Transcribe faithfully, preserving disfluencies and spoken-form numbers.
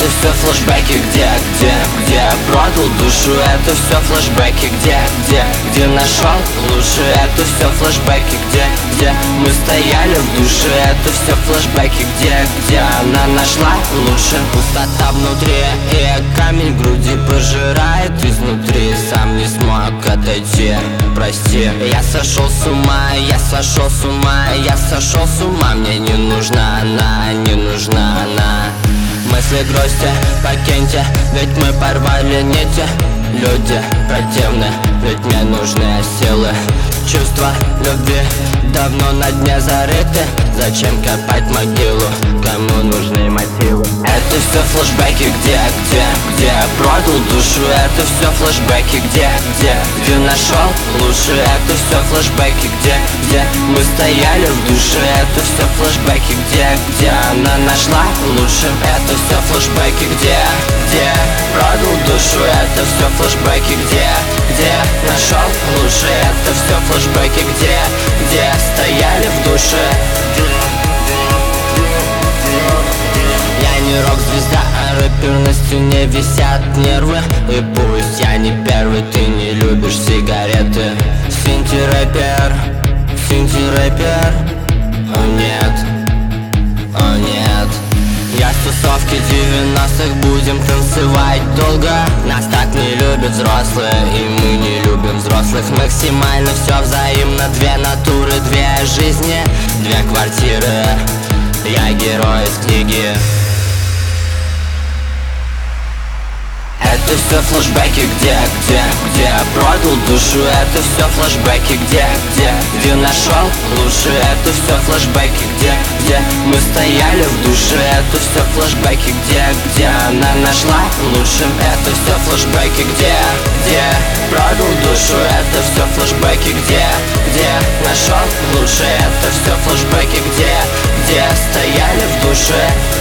все флешбеки, где, где, где продал душу, это все флешбеки, где, где, где нашел лучше, это все флешбеки, где, где мы стояли в душе, это все флешбеки, где, где она нашла лучше. Пустота внутри и камень в груди пожирает изнутри, сам не смог отойти, прости. Я сошел с ума, я сошел с ума, я сошел с ума, мне не нужна она, не нужна она. Мысли грусти, покиньте, ведь мы порвали нити. Люди противны, ведь мне нужны силы. Чувства любви давно на дне зарыты. Зачем копать могилу, кому нужны мотивы? Это все флешбеки, где, где, где продал душу, это все флешбеки, где, где, где нашел лучше, это все флешбеки, где, где мы стояли в душе, это все флешбеки, где, где она нашла лучше, это все флешбеки, где, где продал душу, это все флешбеки, где, где нашел лучше, это все флешбеки, где, где стояли в душе. Я не рок-звезда, а рэпер, на стене висят нервы. И пусть я не первый, ты не любишь сигареты. Синти-рэпер, синти-рэпер. О нет, о нет. Я с тусовки девяностых, будем танцевать долго. Нас так не любят взрослые, и мы не любим взрослых. Максимально все взаимно, две натуры, две жизни, две квартиры. Я герой из книги. Это все флешбеки, где, где, где продал душу, это все флешбеки, где, где, где нашел лучше, это все флешбеки, где, где мы стояли в душе, это все флешбеки, где, где она нашла лучше, это все флешбеки, где, где продал душу, это все флешбеки, где, где нашел лучше, это все флешбеки, где, где стояли в душе.